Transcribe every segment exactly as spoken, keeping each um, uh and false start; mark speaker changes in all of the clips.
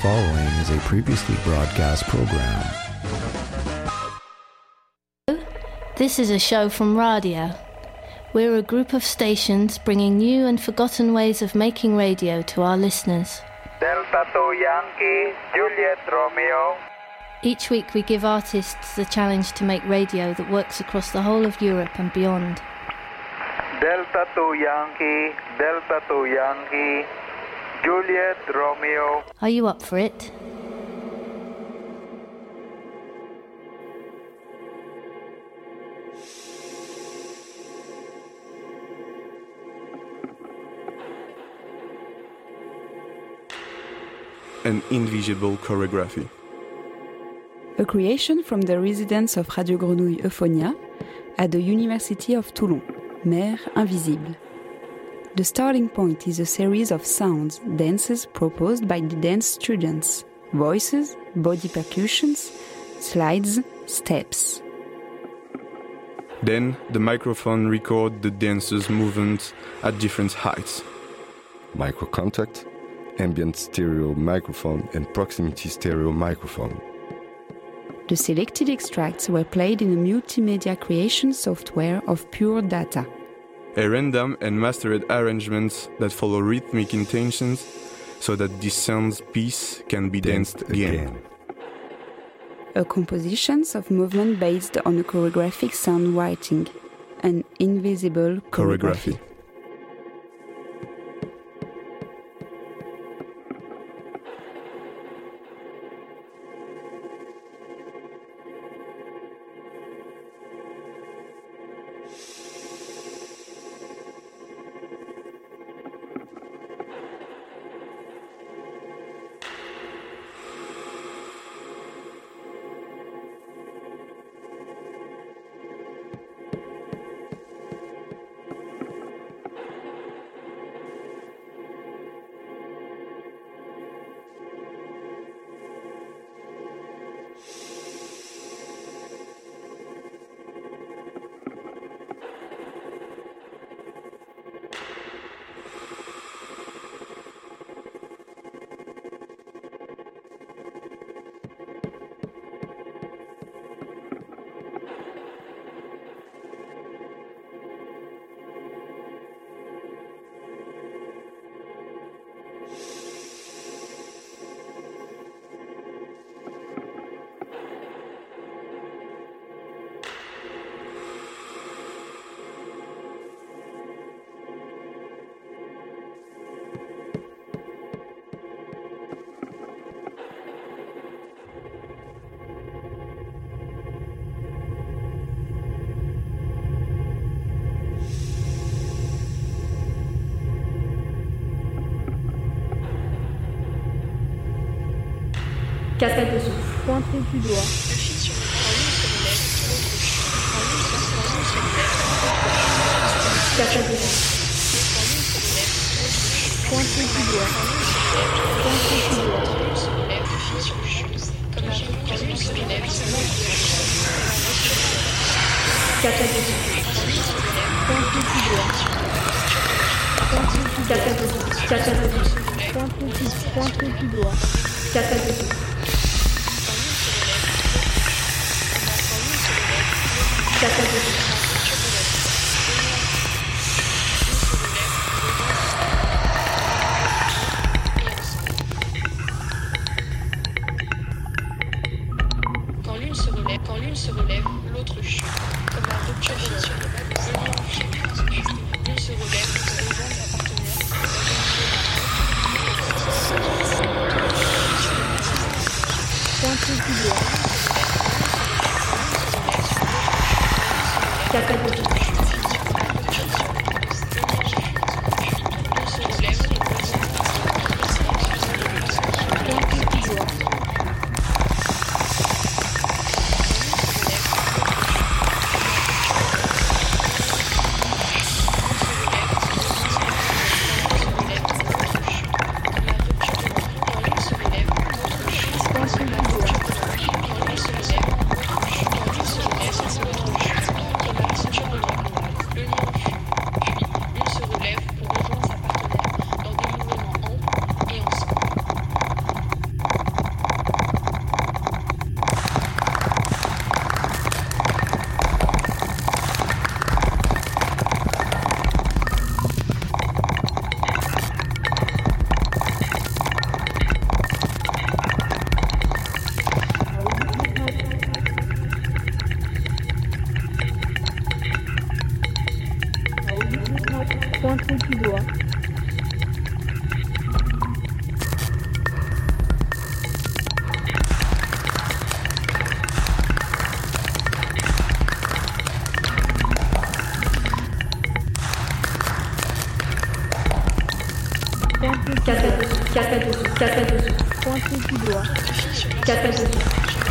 Speaker 1: following is a previously broadcast program.
Speaker 2: This is a show from Radio. We're a group of stations bringing new and forgotten ways of making radio to our listeners.
Speaker 3: Delta two Yankee, Juliet Romeo.
Speaker 2: Each week we give artists the challenge to make radio that works across the whole of Europe and beyond.
Speaker 3: Delta two Yankee, Delta two Yankee, Juliet Romeo.
Speaker 2: Are you up for it?
Speaker 4: An invisible choreography.
Speaker 5: A creation from the residents of Radio Grenouille Euphonia at the University of Toulon, Mer Invisible. The starting point is a series of sounds, dances proposed by the dance students, voices, body percussions, slides, steps.
Speaker 4: Then the microphone records the dancers' movements at different heights.
Speaker 6: Microcontact, ambient stereo microphone and proximity stereo microphone.
Speaker 5: The selected extracts were played in a multimedia creation software of Pure Data.
Speaker 4: A random and mastered arrangements that follow rhythmic intentions so that this sound piece can be danced, danced again. again.
Speaker 5: A compositions of movement based on a choreographic sound writing, an invisible choreography. choreography.
Speaker 7: Cascade de souffle. Pointez du doigt. Cascade de souffle. Pointez du doigt. Pointez du doigt. Cascade de souffle. Pointez du doigt. Cascade de souffle. Cascade de souffle. Pointez du pointez du doigt. Cascade de souffle. Cascade de souffle.
Speaker 8: Quand l'une se relève, quand l'une se relève, l'autre chute. Comme la rupture de l'une se relève, rejoint sa partenaire.
Speaker 7: Pointez du doigt. Cascade de souffle.
Speaker 8: Quand l'une se relève,
Speaker 7: Pointez du doigt. Pointez du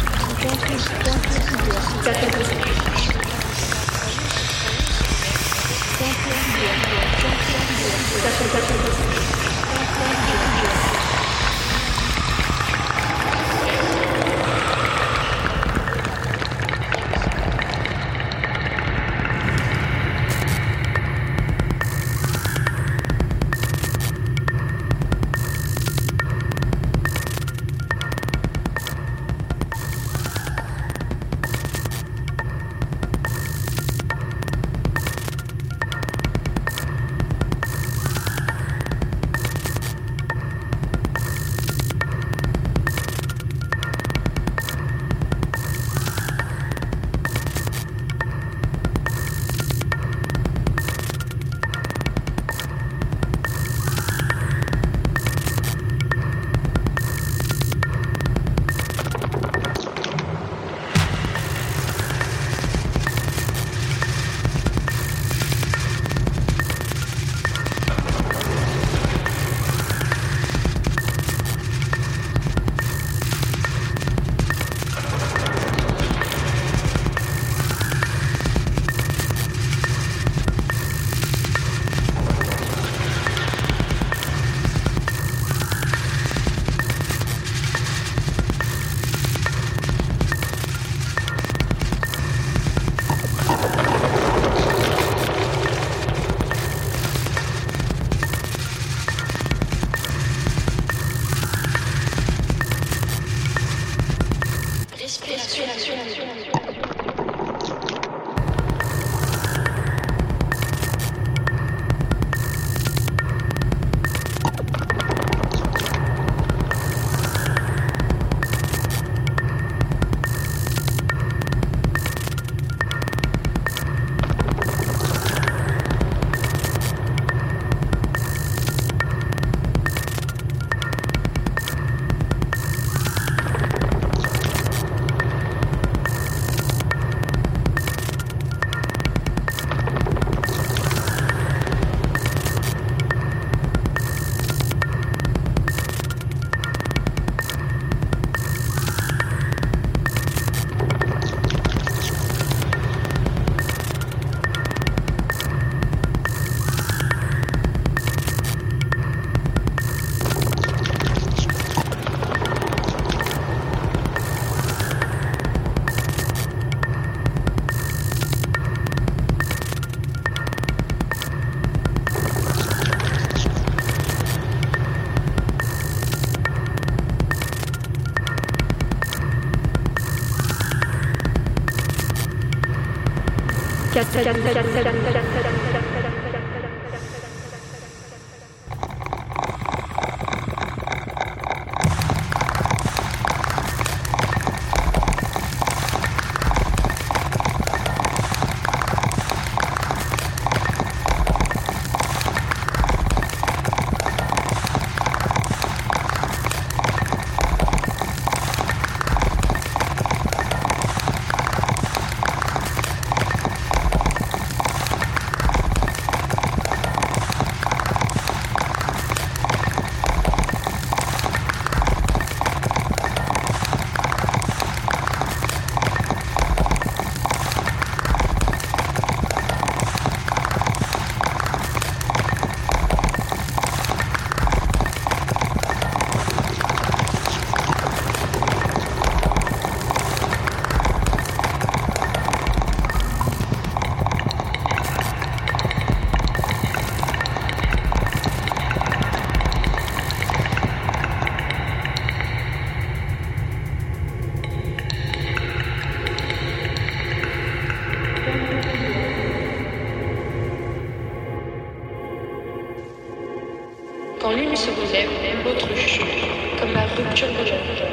Speaker 8: Quand l'une se relève, l'autre chute, comme la rupture de l'air.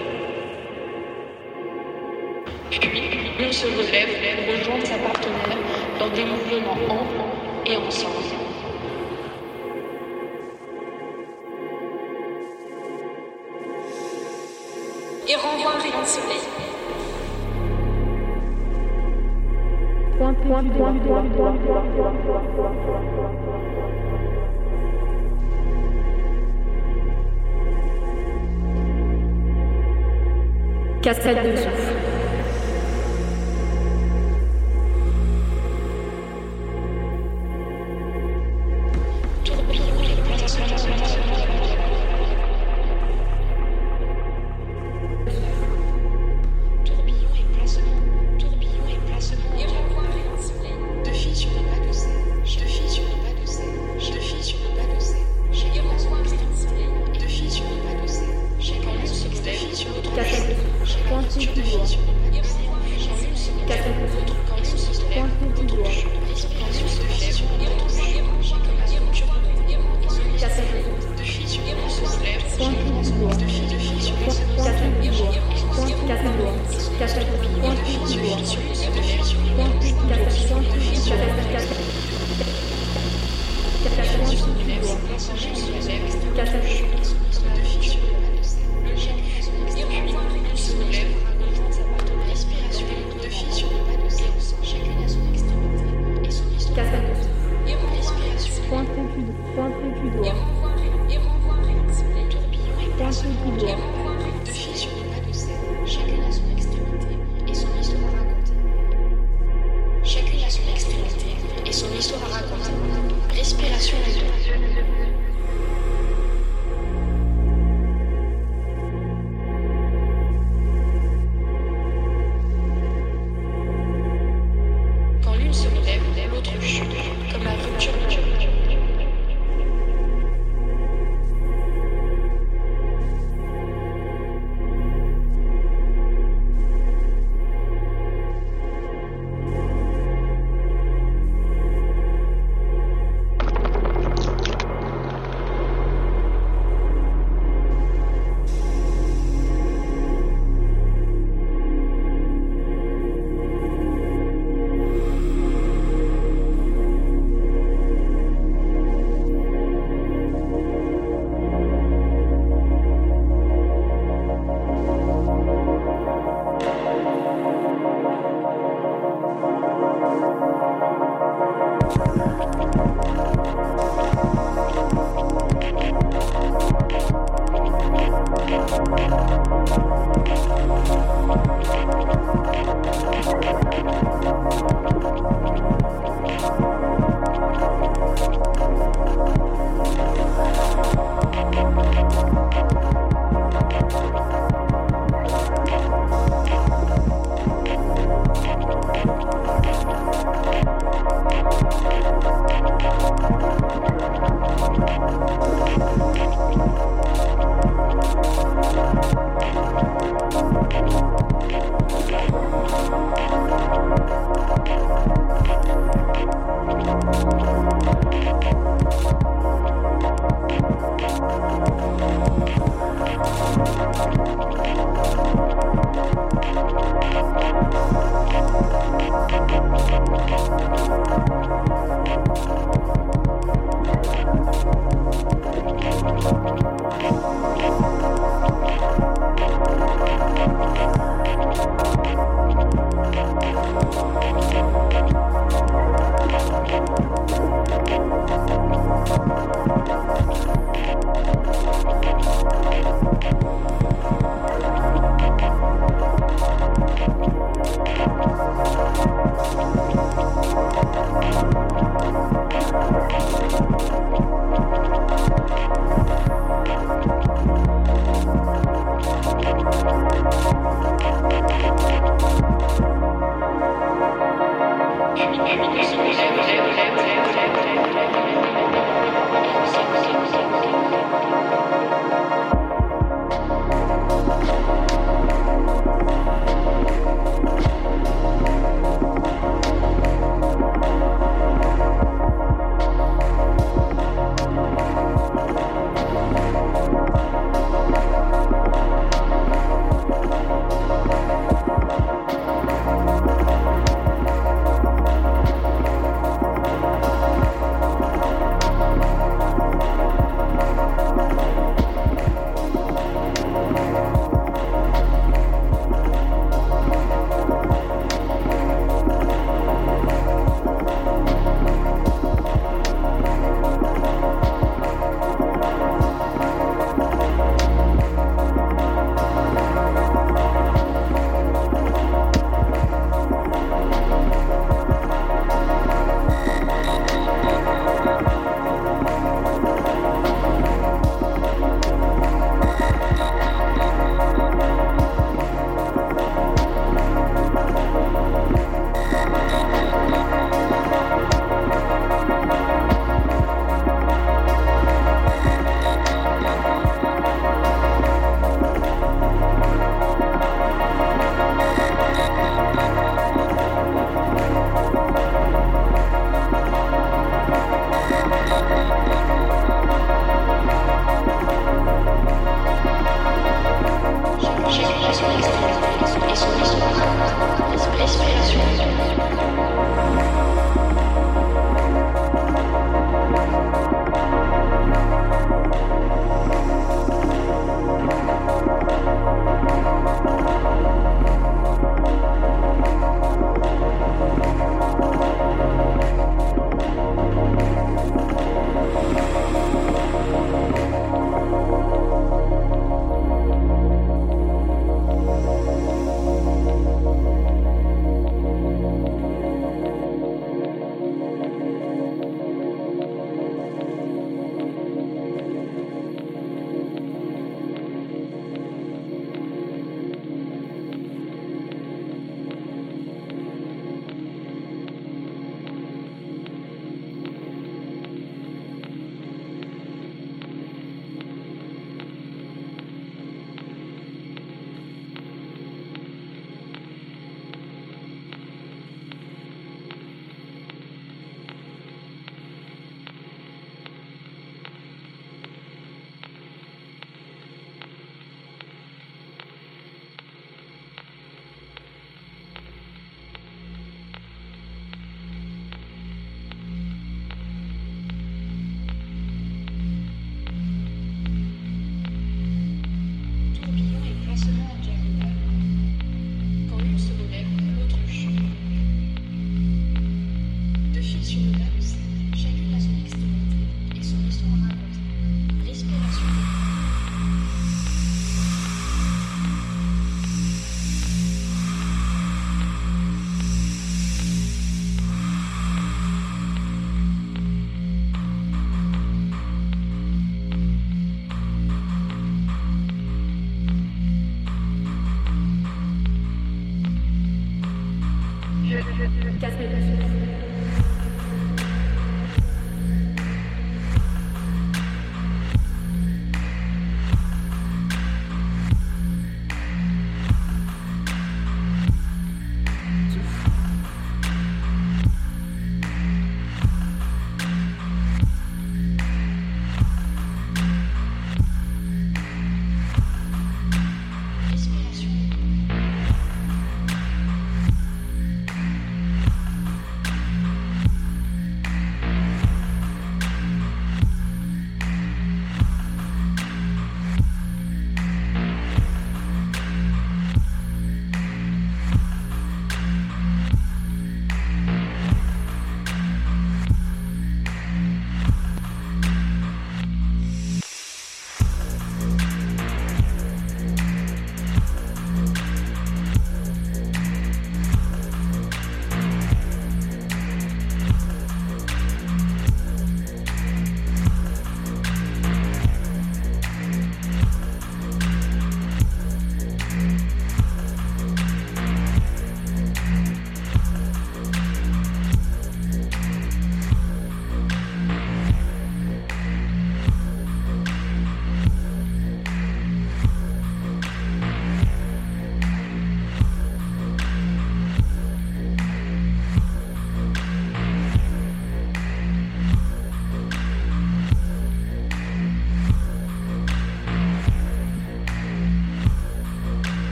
Speaker 8: Puis, l'une se relève pour rejoindre sa partenaire dans des mouvements en et ensemble. Et renvoie un rayon de soleil.
Speaker 7: Point, point, point, point, point, point, point. Cascade de souffle.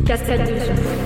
Speaker 7: Cascade de souffle.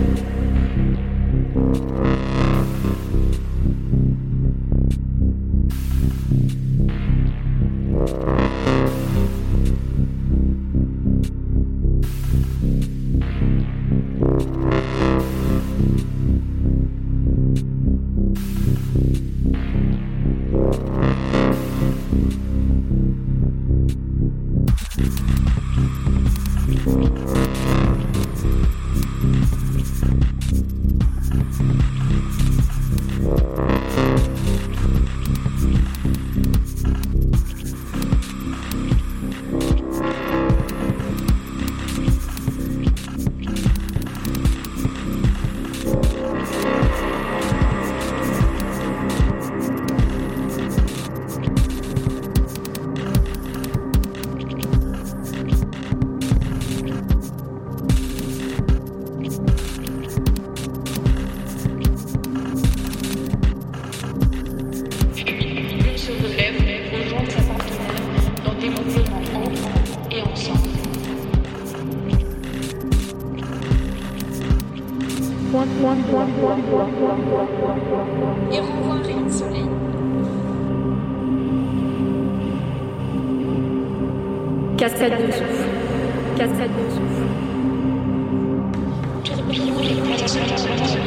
Speaker 8: Et renvoie un rayon de soleil.
Speaker 7: Cascade de souffle. Cascade de souffle.
Speaker 8: Tourbillon les poissons.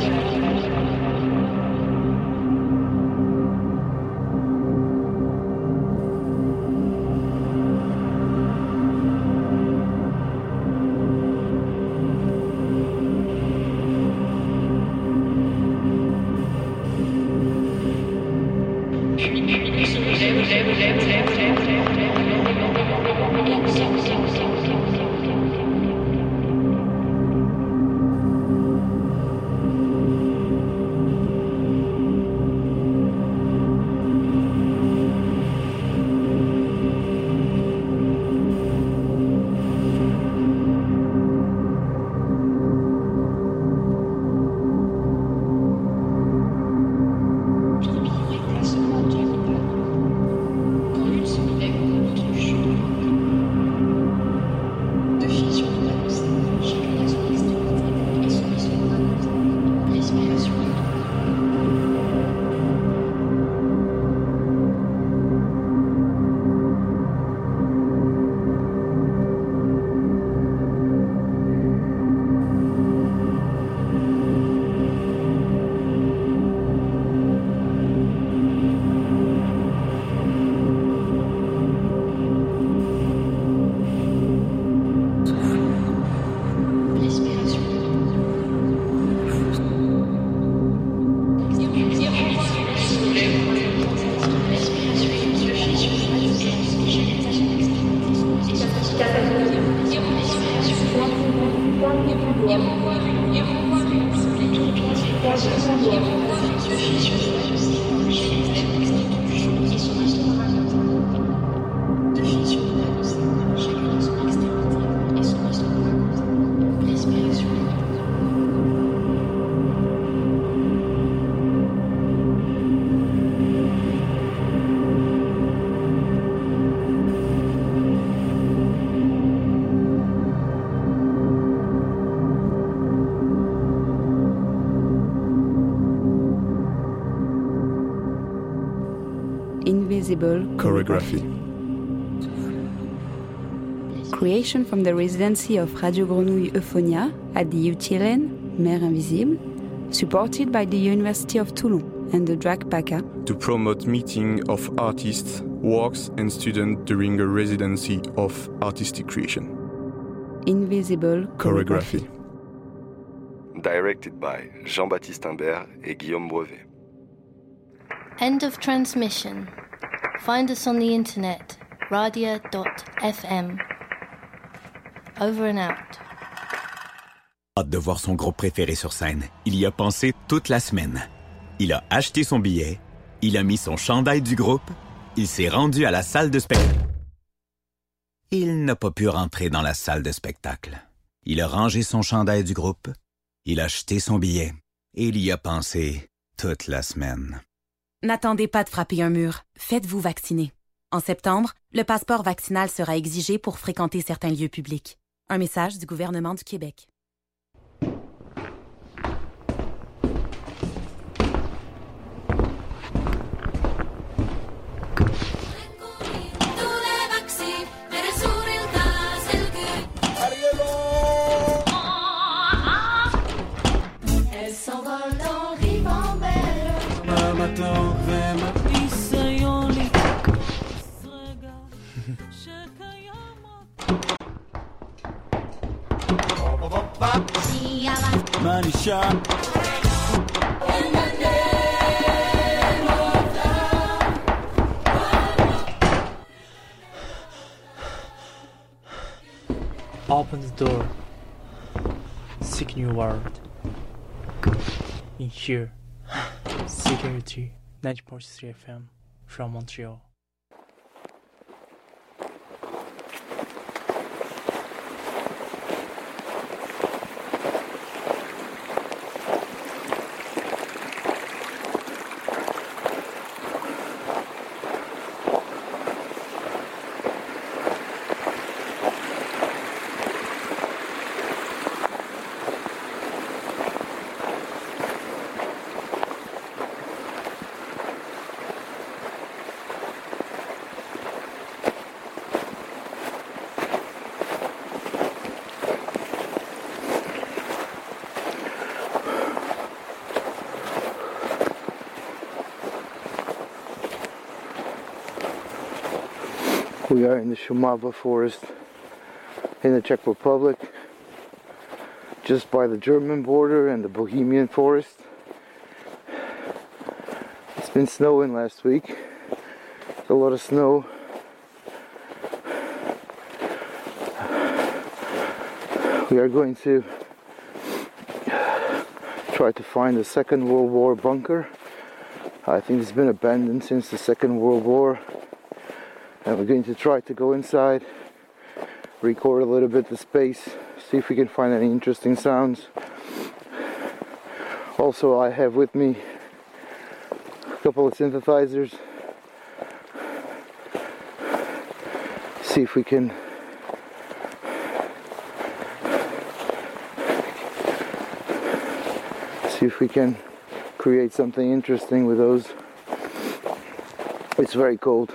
Speaker 5: Invisible
Speaker 4: Choreography.
Speaker 5: Creation from the residency of Radio Grenouille Euphonia at the U T L N, Mer Invisible, supported by the University of Toulon and the D R A C PACA,
Speaker 4: To promote meeting of artists, works and students during a residency of artistic creation.
Speaker 5: Invisible
Speaker 4: Choreography.
Speaker 6: Directed by Jean-Baptiste Imbert et Guillaume Brevet.
Speaker 2: End of transmission. Find us on the internet, radia dot f m. Over and out.
Speaker 9: Hâte de voir son groupe préféré sur scène. Il y a pensé toute la semaine. Il a acheté son billet, il a mis son chandail du groupe, il s'est rendu à la salle de spectacle. Il n'a pas pu rentrer dans la salle de spectacle. Il a rangé son chandail du groupe, il a acheté son billet et il y a pensé toute la semaine.
Speaker 10: N'attendez pas de frapper un mur. Faites-vous vacciner. En septembre, le passeport vaccinal sera exigé pour fréquenter certains lieux publics. Un message du gouvernement du Québec.
Speaker 11: Money shot.
Speaker 12: Open the door. Seek new world. In here, Security ninety point three F M from Montreal.
Speaker 13: We are in the Šumava forest in the Czech Republic, just by the German border and the Bohemian forest. It's been snowing last week. A lot of snow. We are going to try to find a Second World War bunker. I think it's been abandoned since the Second World War. And we're going to try to go inside, record a little bit the space, see if we can find any interesting sounds. Also, I have with me a couple of synthesizers. See if we can see if we can create something interesting with those. It's very cold.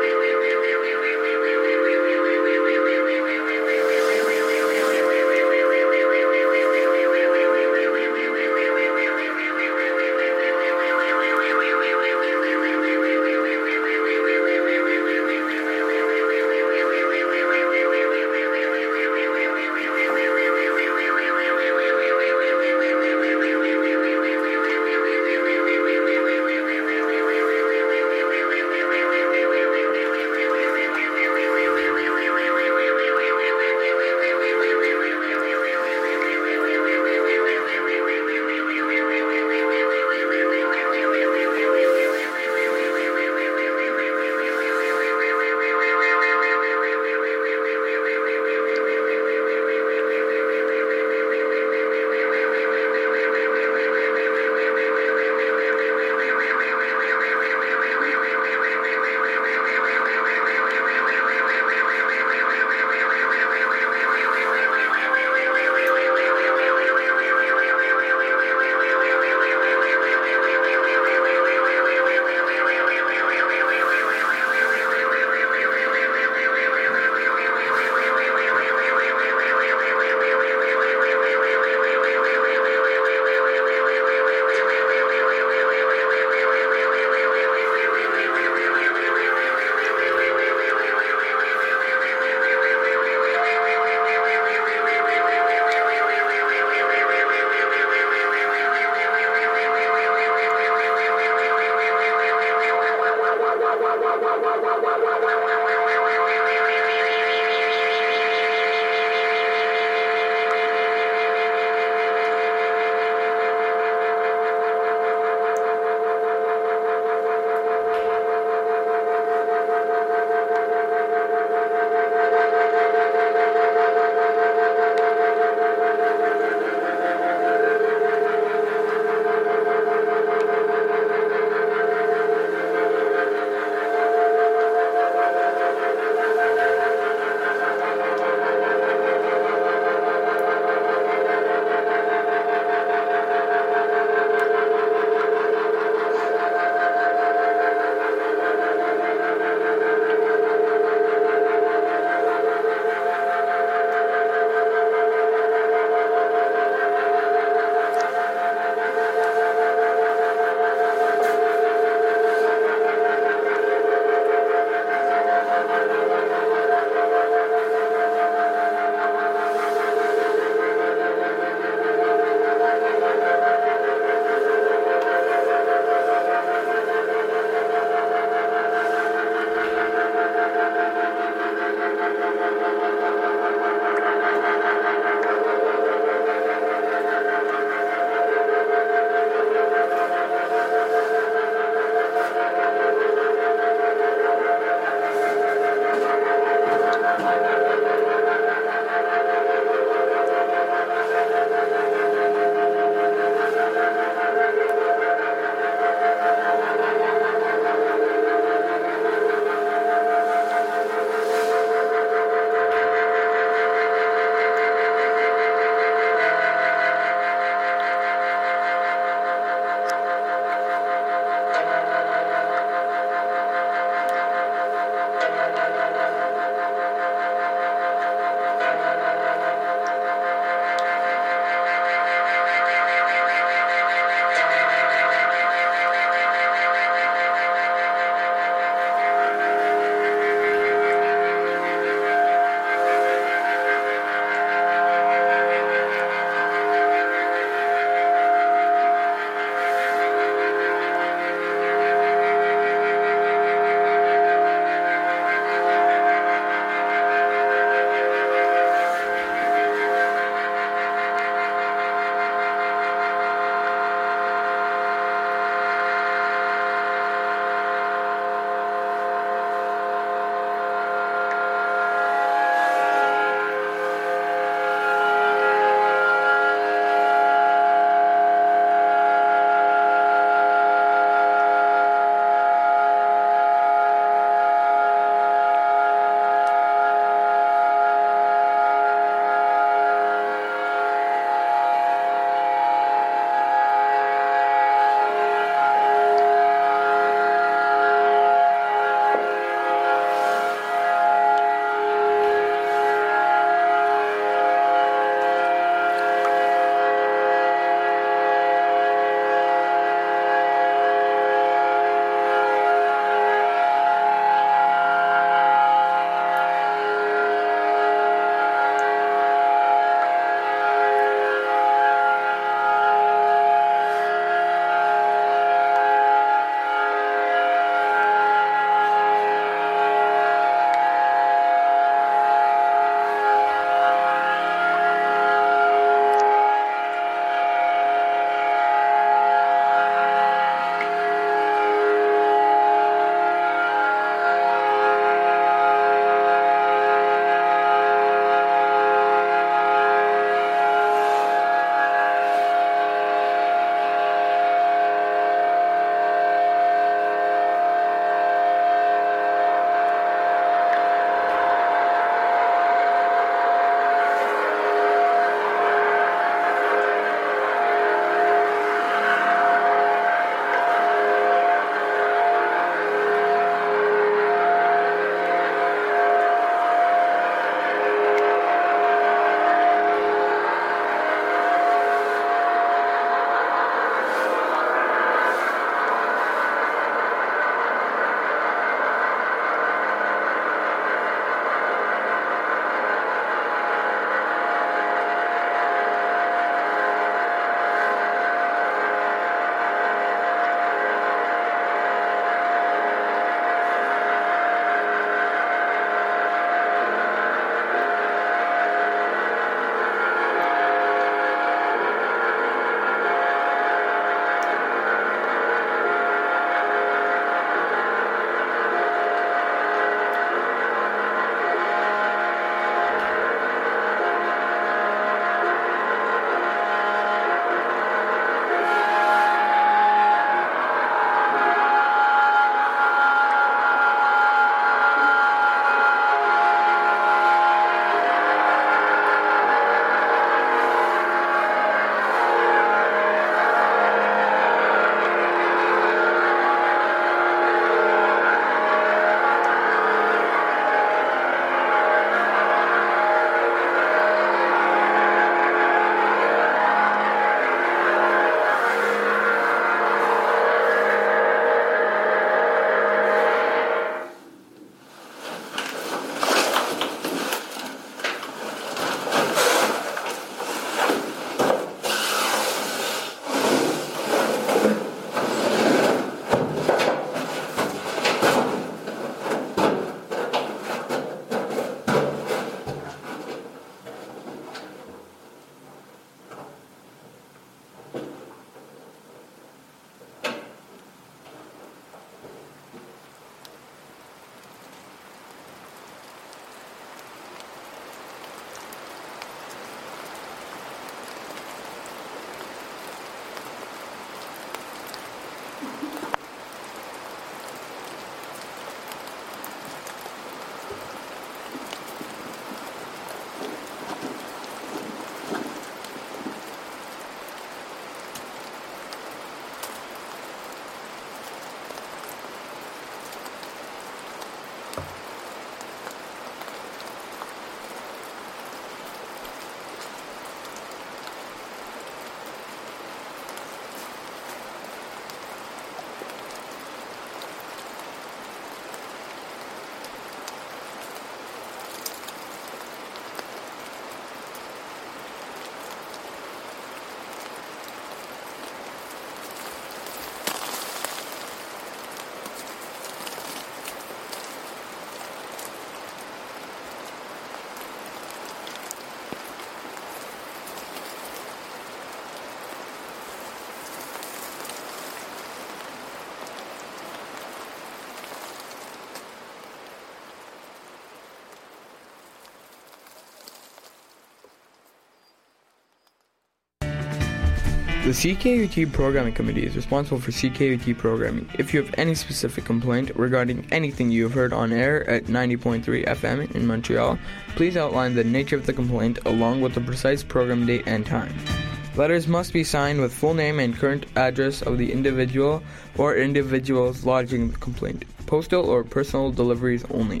Speaker 14: The C K U T Programming Committee is responsible for C K U T programming. If you have any specific complaint regarding anything you have heard on air at ninety point three F M in Montreal, please outline the nature of the complaint along with the precise program date and time. Letters must be signed with full name and current address of the individual or individuals lodging the complaint. Postal or personal deliveries only.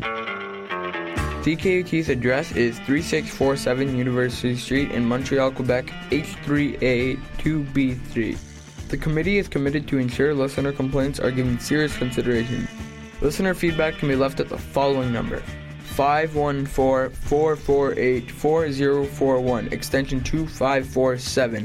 Speaker 14: C K U T's address is thirty-six forty-seven University Street in Montreal, Quebec, H three A two B three. The committee is committed to ensure listener complaints are given serious consideration. Listener feedback can be left at the following number: five one four, four four eight, four zero four one, extension two five four seven.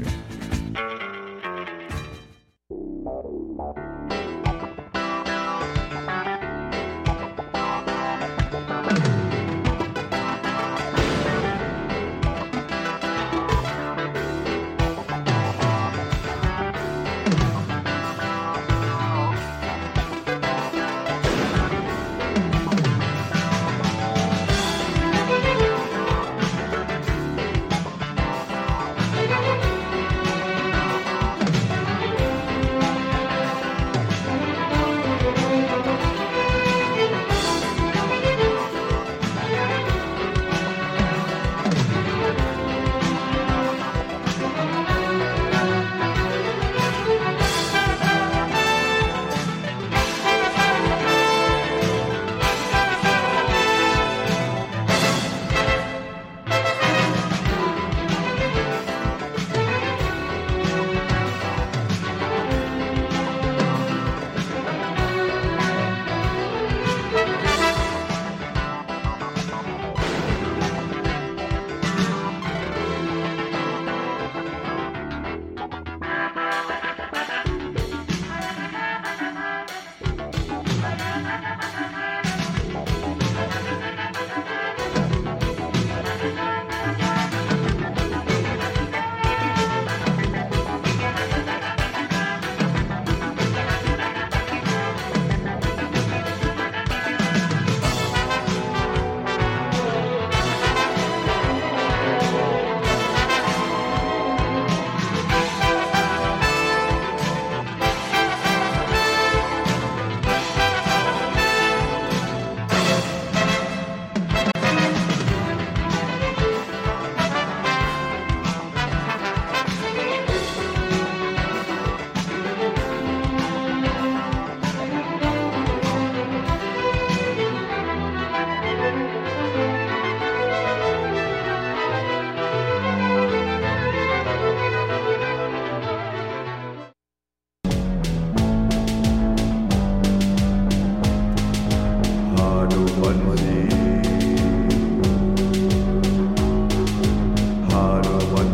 Speaker 15: Hanu